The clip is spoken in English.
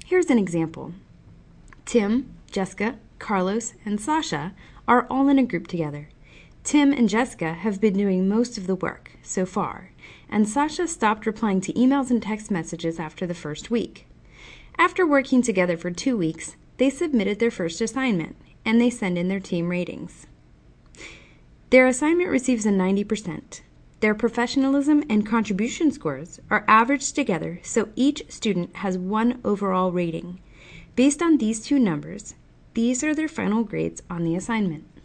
Here's an example. Tim, Jessica, Carlos, and Sasha are all in a group together. Tim and Jessica have been doing most of the work so far, and Sasha stopped replying to emails and text messages after the first week. After working together for 2 weeks, they submitted their first assignment, and they send in their team ratings. Their assignment receives a 90%. Their professionalism and contribution scores are averaged together, so each student has 1 overall rating. Based on these 2 numbers, these are their final grades on the assignment.